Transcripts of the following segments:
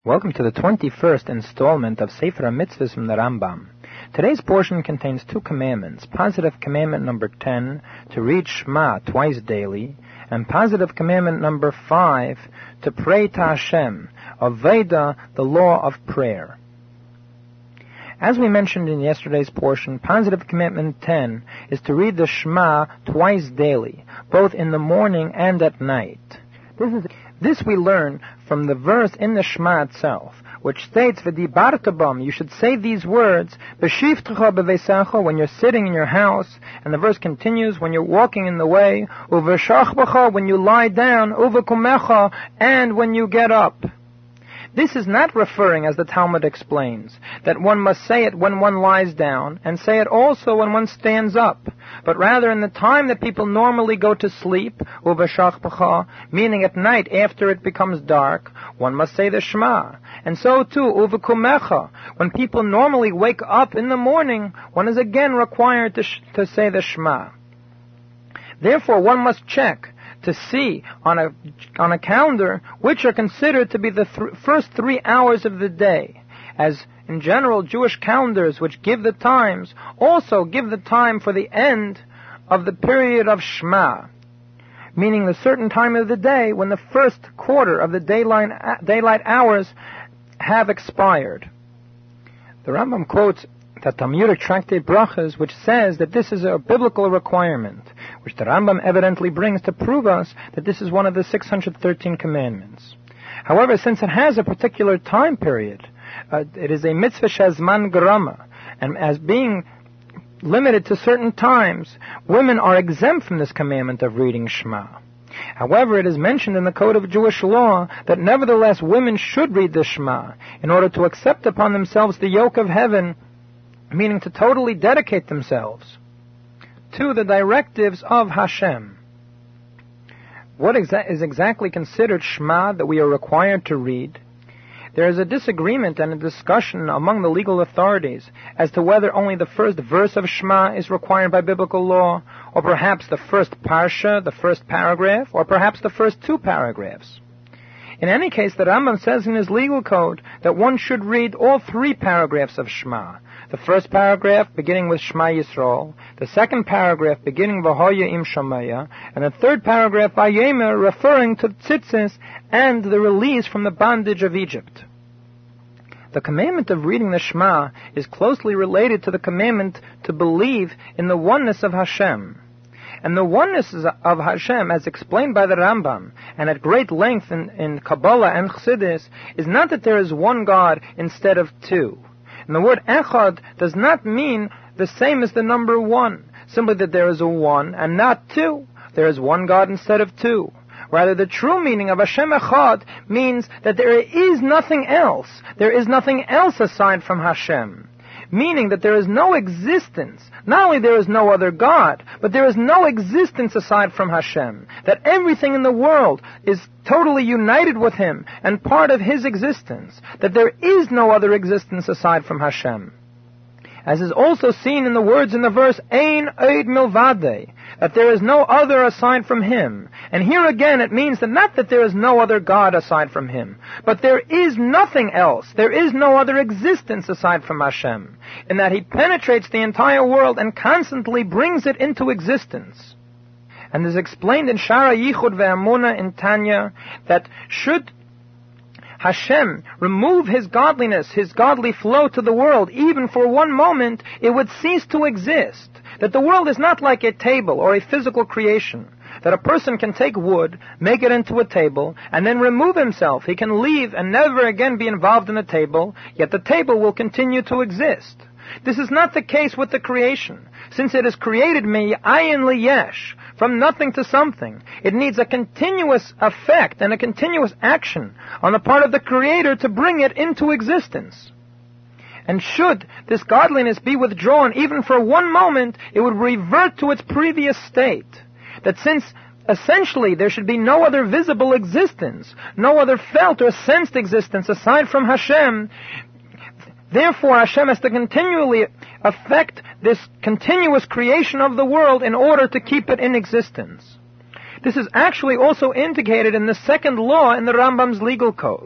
Welcome to the 21st installment of Sefer HaMitzvahs from the Rambam. Today's portion contains two commandments. Positive commandment number 10, to read Shema twice daily, and positive commandment number 5, to pray to Hashem, Aveda, the law of prayer. As we mentioned in yesterday's portion, positive commandment 10 is to read the Shema twice daily, both in the morning and at night. This we learn from the verse in the Shema itself, which states, "V'dibarta bam," you should say these words, "B'shivtecha b'veisecha," when you're sitting in your house, and the verse continues, when you're walking in the way, "Uv'shachbecha," when you lie down, "Uv'kumecha," and when you get up. This is not referring, as the Talmud explains, that one must say it when one lies down, and say it also when one stands up, but rather in the time that people normally go to sleep, uvashachpacha, meaning at night after it becomes dark, one must say the Shema. And so too, uvakumecha, when people normally wake up in the morning, one is again required to say the Shema. Therefore, one must check to see on a calendar which are considered to be the first 3 hours of the day, as in general Jewish calendars which give the times also give the time for the end of the period of Shema, meaning the certain time of the day when the first quarter of the daylight hours have expired. The Rambam quotes the Talmudic tractate Brachas, which says that this is a biblical requirement, which the Rambam evidently brings to prove us that this is one of the 613 commandments. However, since it has a particular time period, it is a mitzvah shezman grama, and as being limited to certain times, women are exempt from this commandment of reading Shema. However, it is mentioned in the Code of Jewish Law that nevertheless women should read the Shema in order to accept upon themselves the yoke of heaven, meaning to totally dedicate themselves to the directives of Hashem. What is exactly considered Shema that we are required to read? There is a disagreement and a discussion among the legal authorities as to whether only the first verse of Shema is required by biblical law, or perhaps the first parsha, the first paragraph, or perhaps the first 2 paragraphs. In any case, the Rambam says in his legal code that one should read all 3 paragraphs of Shema. The first paragraph beginning with Shema Yisrael, the second paragraph beginning V'hoya im Shamaya, and the third paragraph Vayemer referring to tzitzis and the release from the bondage of Egypt. The commandment of reading the Shema is closely related to the commandment to believe in the oneness of Hashem. And the oneness of Hashem, as explained by the Rambam, and at great length in Kabbalah and Chassidus, is not that there is one God instead of 2. And the word echad does not mean the same as the number 1, simply that there is a 1 and not 2. There is one God instead of 2. Rather, the true meaning of Hashem echad means that there is nothing else. There is nothing else aside from Hashem. Meaning that there is no existence. Not only there is no other God, but there is no existence aside from Hashem. That everything in the world is totally united with Him and part of His existence. That there is no other existence aside from Hashem. As is also seen in the words in the verse, Ein Eid Milvade, that there is no other aside from Him. And here again it means that not that there is no other God aside from Him, but there is nothing else. There is no other existence aside from Hashem, in that He penetrates the entire world and constantly brings it into existence. And is explained in Shara Yichud Ve'amuna in Tanya that should Hashem remove His godliness, His godly flow to the world, even for one moment, it would cease to exist. That the world is not like a table or a physical creation. That a person can take wood, make it into a table, and then remove himself. He can leave and never again be involved in the table, yet the table will continue to exist. This is not the case with the creation. Since it is created me'ayin liyesh, from nothing to something, it needs a continuous effect and a continuous action on the part of the Creator to bring it into existence. And should this godliness be withdrawn even for one moment, it would revert to its previous state. That since essentially there should be no other visible existence, no other felt or sensed existence aside from Hashem, therefore Hashem has to continually affect this continuous creation of the world in order to keep it in existence. This is actually also indicated in the second law in the Rambam's legal code,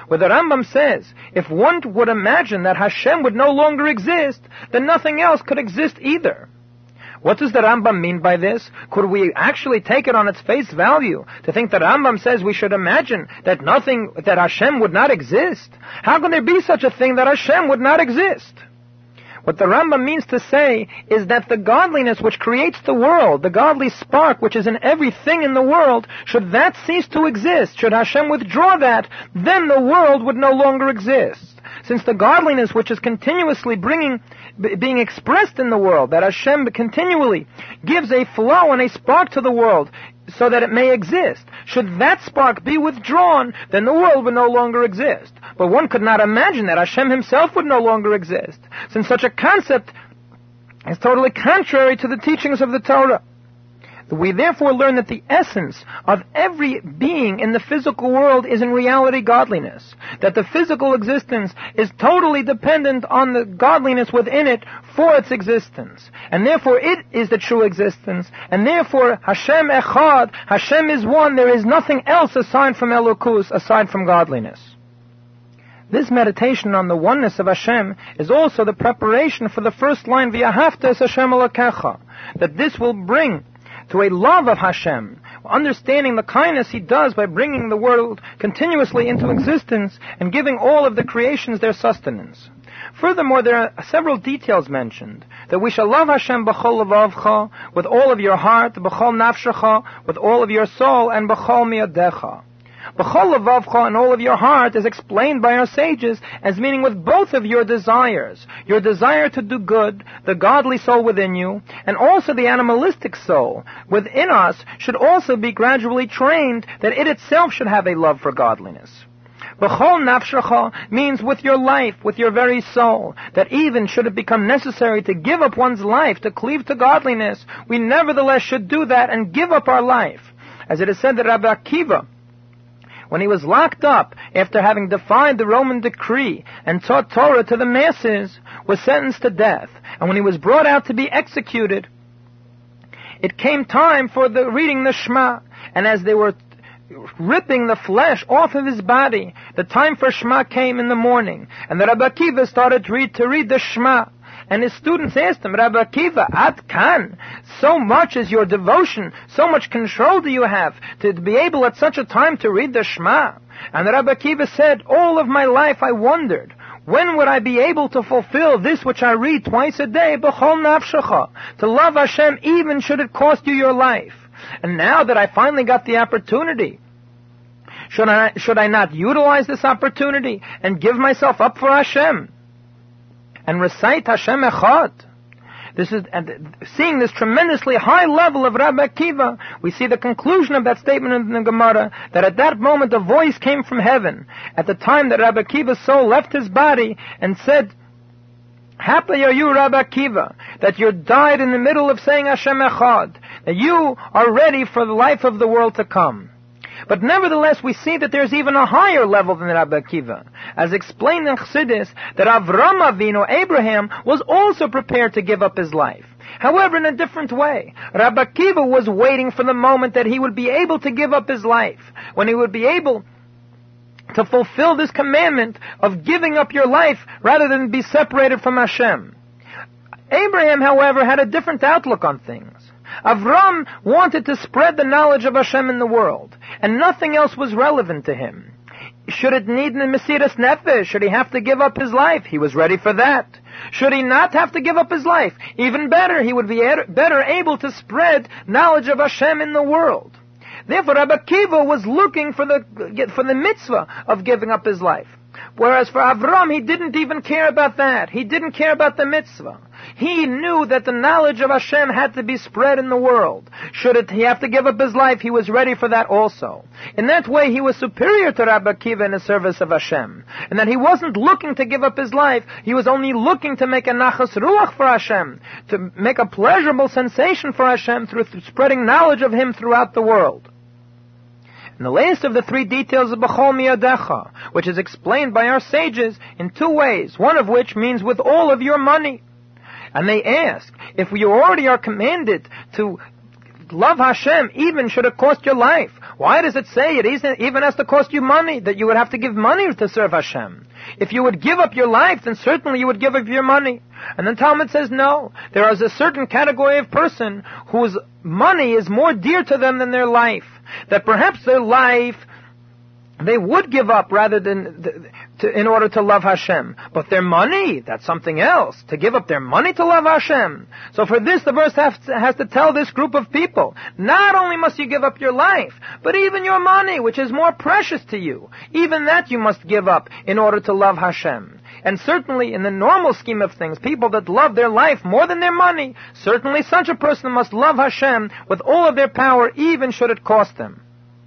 where the Rambam says, if one would imagine that Hashem would no longer exist, then nothing else could exist either. What does the Rambam mean by this? Could we actually take it on its face value to think that Rambam says we should imagine that that Hashem would not exist? How can there be such a thing that Hashem would not exist? What the Rambam means to say is that the godliness which creates the world, the godly spark which is in everything in the world, should that cease to exist, should Hashem withdraw that, then the world would no longer exist. Since the godliness which is continuously being expressed in the world, that Hashem continually gives a flow and a spark to the world so that it may exist, should that spark be withdrawn, then the world would no longer exist. But one could not imagine that Hashem himself would no longer exist, since such a concept is totally contrary to the teachings of the Torah. We therefore learn that the essence of every being in the physical world is in reality godliness. That the physical existence is totally dependent on the godliness within it for its existence. And therefore it is the true existence. And therefore Hashem Echad, Hashem is one, there is nothing else aside from Elokus, aside from godliness. This meditation on the oneness of Hashem is also the preparation for the first line, V'yahavta es Hashem Elokecha, that this will bring to a love of Hashem, understanding the kindness He does by bringing the world continuously into existence and giving all of the creations their sustenance. Furthermore, there are several details mentioned, that we shall love Hashem b'chol levavcha, with all of your heart, b'chol nafshecha, with all of your soul, and b'chol miyadecha. B'chol levavcha, and all of your heart, is explained by our sages as meaning with both of your desires. Your desire to do good, the godly soul within you, and also the animalistic soul within us should also be gradually trained that it itself should have a love for godliness. B'chol nafshecha means with your life, with your very soul, that even should it become necessary to give up one's life, to cleave to godliness, we nevertheless should do that and give up our life. As it is said that Rabbi Akiva, when he was locked up after having defied the Roman decree and taught Torah to the masses, was sentenced to death. And when he was brought out to be executed, it came time for reading the Shema. And as they were ripping the flesh off of his body, the time for Shema came in the morning. And the Rabbi Akiva started to read the Shema. And his students asked him, Rabbi Akiva, Ad Kan, so much is your devotion, so much control do you have to be able at such a time to read the Shema? And Rabbi Akiva said, all of my life I wondered, when would I be able to fulfill this which I read twice a day, b'chol nafshecha, to love Hashem even should it cost you your life? And now that I finally got the opportunity, should I not utilize this opportunity and give myself up for Hashem and recite Hashem Echad? Seeing this tremendously high level of Rabbi Akiva, we see the conclusion of that statement in the Gemara, that at that moment a voice came from heaven, at the time that Rabbi Akiva's soul left his body, and said, happy are you, Rabbi Akiva, that you died in the middle of saying Hashem Echad, that you are ready for the life of the world to come. But nevertheless, we see that there's even a higher level than Rabbi Akiva. As explained in Chassidus, that Avram Avinu, Abraham, was also prepared to give up his life. However, in a different way. Rabbi Akiva was waiting for the moment that he would be able to give up his life, when he would be able to fulfill this commandment of giving up your life rather than be separated from Hashem. Abraham, however, had a different outlook on things. Avram wanted to spread the knowledge of Hashem in the world, and nothing else was relevant to him. Should it need the Mesiras Nefesh? Should he have to give up his life? He was ready for that. Should he not have to give up his life? Even better, he would be better able to spread knowledge of Hashem in the world. Therefore, Rabbi Akiva was looking for the mitzvah of giving up his life. Whereas for Avram, he didn't even care about that. He didn't care about the mitzvah. He knew that the knowledge of Hashem had to be spread in the world. Should he have to give up his life, he was ready for that also. In that way, he was superior to Rabbi Akiva in the service of Hashem. And that he wasn't looking to give up his life, he was only looking to make a nachas ruach for Hashem, to make a pleasurable sensation for Hashem through spreading knowledge of Him throughout the world. And the latest of the three details is b'chol miyadecha, which is explained by our sages in two ways, one of which means with all of your money. And they ask, if you already are commanded to love Hashem, even should it cost your life, Why does it say it even has to cost you money, that you would have to give money to serve Hashem? If you would give up your life, then certainly you would give up your money. And then Talmud says no. There is a certain category of person whose money is more dear to them than their life. That perhaps their life they would give up rather than in order to love Hashem. But their money, that's something else. To give up their money to love Hashem. So for this, the verse has to tell this group of people, not only must you give up your life, but even your money, which is more precious to you. Even that you must give up in order to love Hashem. And certainly, in the normal scheme of things, people that love their life more than their money, certainly such a person must love Hashem with all of their power, even should it cost them.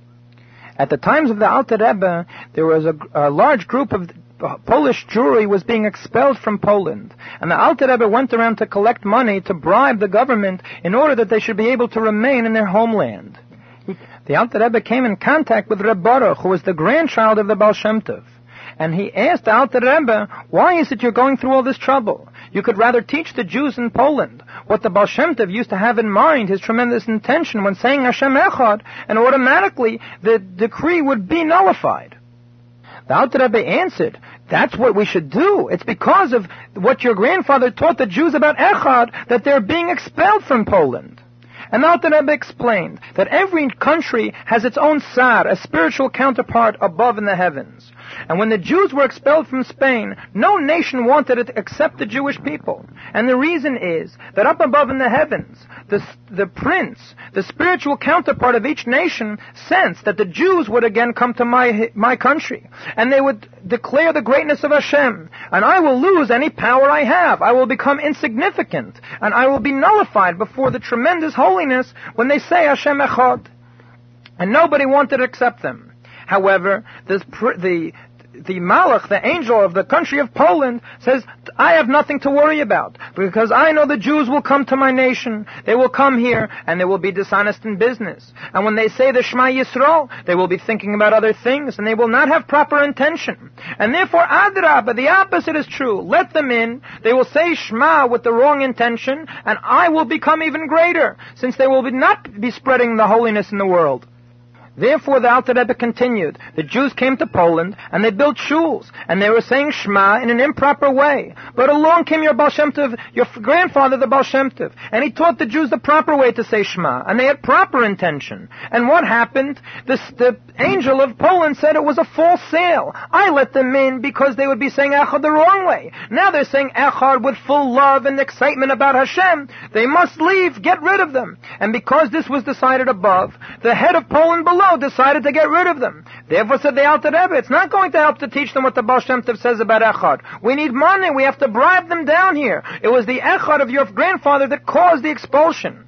At the times of the Alter Rebbe, there was a large group of Polish Jewry was being expelled from Poland. And the Alter Rebbe went around to collect money to bribe the government in order that they should be able to remain in their homeland. The Alter Rebbe came in contact with Reb Baruch, who was the grandchild of the Baal Shem Tov. And he asked the Alter Rebbe, why is it you're going through all this trouble? You could rather teach the Jews in Poland what the Baal Shem Tov used to have in mind, his tremendous intention when saying Hashem Echad, and automatically the decree would be nullified. The Alter Rebbe answered, that's what we should do. It's because of what your grandfather taught the Jews about Echad that they're being expelled from Poland. And the Alter Rebbe explained that every country has its own Sar, a spiritual counterpart above in the heavens. And when the Jews were expelled from Spain, no nation wanted it except the Jewish people. And the reason is that up above in the heavens, the prince, the spiritual counterpart of each nation, sensed that the Jews would again come to my country. And they would declare the greatness of Hashem. And I will lose any power I have. I will become insignificant. And I will be nullified before the tremendous holiness when they say Hashem Echad. And nobody wanted to accept them. However, the Malach, the angel of the country of Poland, says, I have nothing to worry about, because I know the Jews will come to my nation. They will come here, and they will be dishonest in business. And when they say the Shema Yisrael, they will be thinking about other things, and they will not have proper intention. And therefore, Adrabah, the opposite is true. Let them in. They will say Shema with the wrong intention, and I will become even greater, since they will not be spreading the holiness in the world. Therefore, the Alter Rebbe continued. The Jews came to Poland, and they built shuls, and they were saying Shema in an improper way. But along came your Baal Shem Tov, your grandfather, the Baal Shem Tov, and he taught the Jews the proper way to say Shema, and they had proper intention. And what happened? The angel of Poland said it was a false sale. I let them in because they would be saying Echad the wrong way. Now they're saying Echad with full love and excitement about Hashem. They must leave, get rid of them. And because this was decided above, the head of Poland below decided to get rid of them. Therefore said the Alter Rebbe, it's not going to help to teach them what the Baal Shem Tov says about Echad. We need money. We have to bribe them down here. It was the Echad of your grandfather that caused the expulsion.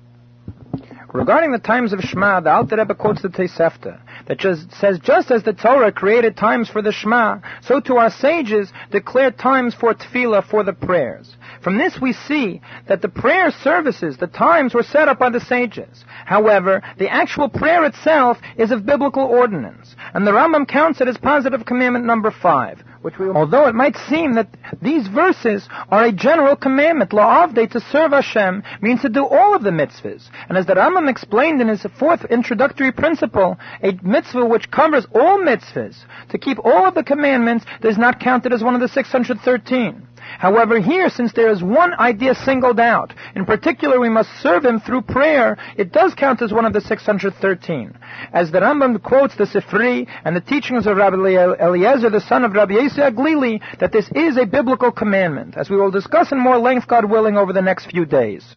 Regarding the times of Shema, the Alter Rebbe quotes the Tosefta that says, just as the Torah created times for the Shema, so too our sages declared times for Tefillah, for the prayers. From this we see that the prayer services, the times, were set up by the sages. However, the actual prayer itself is of biblical ordinance, and the Rambam counts it as positive commandment number 5. Although it might seem that these verses are a general commandment, la'avdei, to serve Hashem, means to do all of the mitzvahs. And as the Rambam explained in his 4th introductory principle, a mitzvah which covers all mitzvahs, to keep all of the commandments, is not counted as one of the 613. However, here, since there is one idea singled out, in particular we must serve Him through prayer, it does count as one of the 613. As the Rambam quotes the Sifri and the teachings of Rabbi Eliezer, the son of Rabbi Yossi Aglili, that this is a biblical commandment, as we will discuss in more length, God willing, over the next few days.